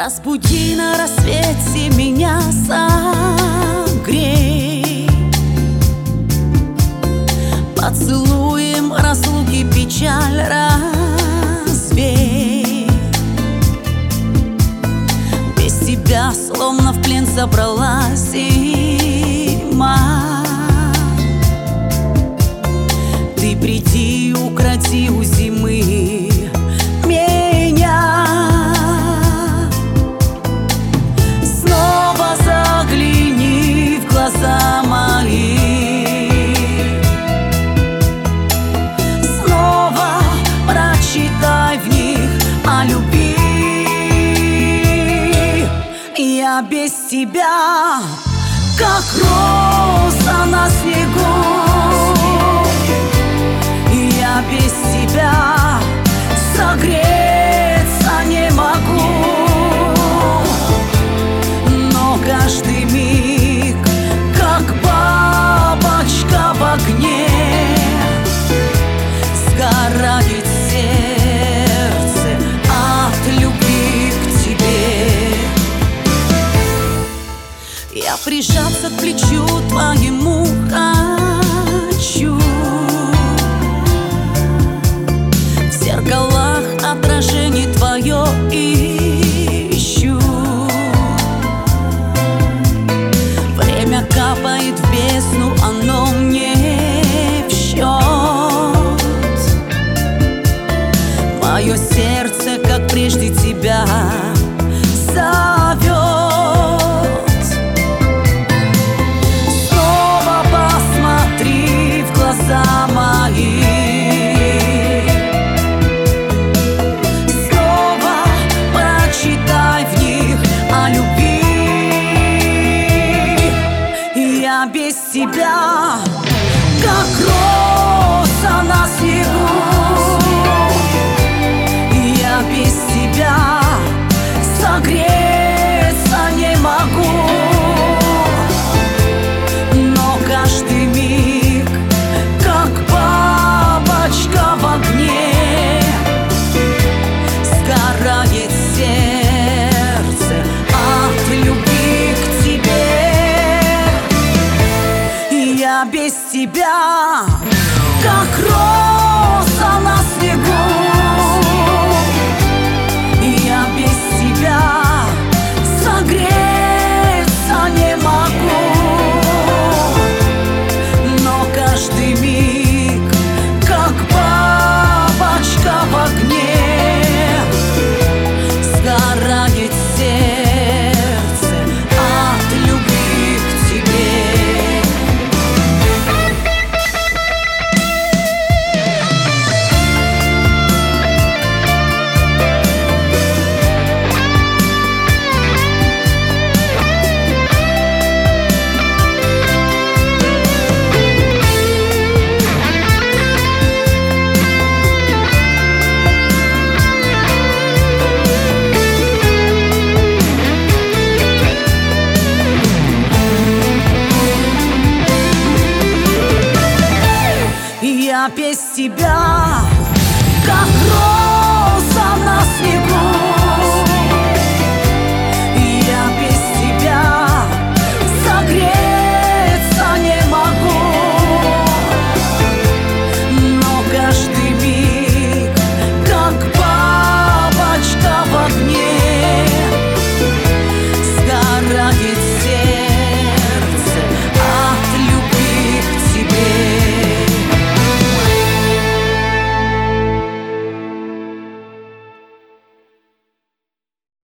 Разбуди на рассвете меня, согрей поцелуем разлуки печаль развей. Без тебя словно в плен забралась зима. Ты приди и укради у зимы меня. Снова загляни в глаза мои, снова прочитай в них о любви. Я без тебя, как роза на снегу. Я без тебя согреться не могу. Но каждый миг, как бабочка в огне, сгорает сердце от любви к тебе. Я прижаться к плечу твоему хочу, в зеркалах отражение твое ищу. Время капает в бездну, оно мне в счет. Мое сердце, как прежде, тебя